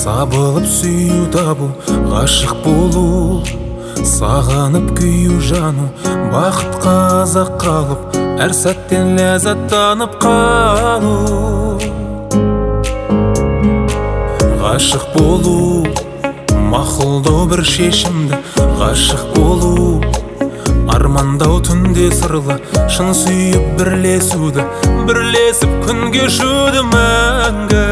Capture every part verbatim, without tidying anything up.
сабылып сүю табу, ғашық болу, сағанып күйу жану, бақытқа азақ қалып, әр сәттен ләззаттанып қалу. Ғашық болу, мақұлдау бір шешімді, ғашық болу, армандау түнде сырлы, шын сүйіп бірлесуді, бірлесіп күн кешуді мәңгі.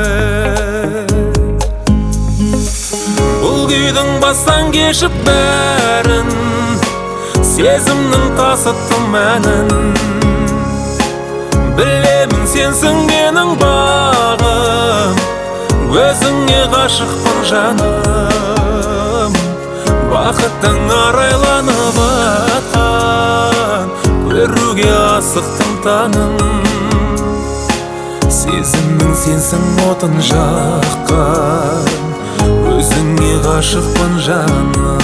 Бұл күйдің бастан кешіп бәрін, сезімнің тасыттым мәнін. Білемін сенсің менің бағым, өзіңе ғашықпын жаным. Бақыттың арайланып атқан, көруге асықтым таңым. Сезімнің сенсің отын жаққан, өзіңе ғашықпын жаным.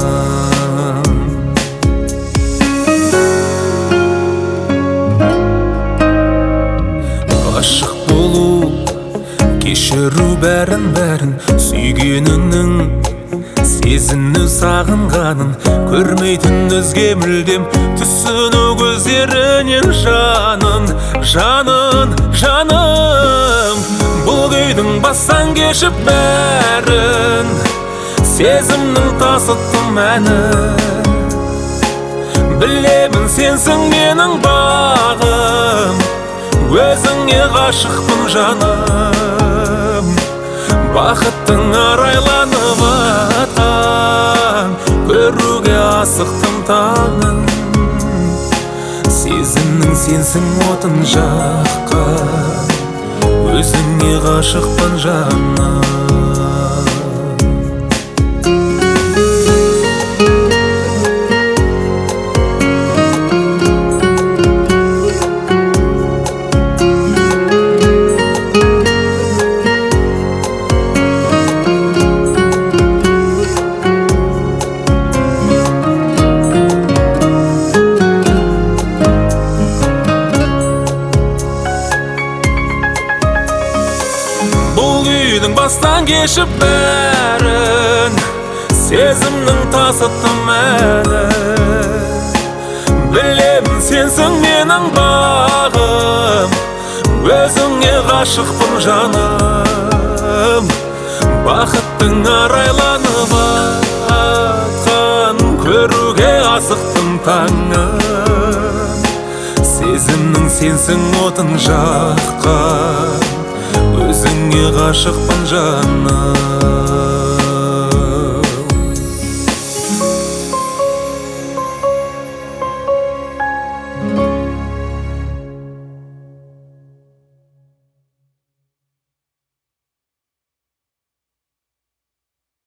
Ғашық болу, кешіру бәрін-бәрін, сүйгеніңнің сезіну сағынғанын, көрмейтін өзге мүлдем түсіну көздерінен жанын, жанын, жаным. Бұл күйдің бастан кешіп бәрін, сезімнің тасыттым мәнін. Білемін сенсің менің бағым, өзіңе ғашықпын жаным. Бақыттың арайланып атқан, көруге асықтым таңын. Сезімнің сенсің отын жаққан, өзіңе ғашықпын жаным. Бастан кешіп бәрін, сезімнің тасыттым мәнін. Білемін сенсің менің бағым, өзіңе ғашықпын жаным. Бақыттың арайланып атқан, көруге асықтым таңым. Сезімнің сенсің отын жаққан, өзіңе ғашықпын жаным.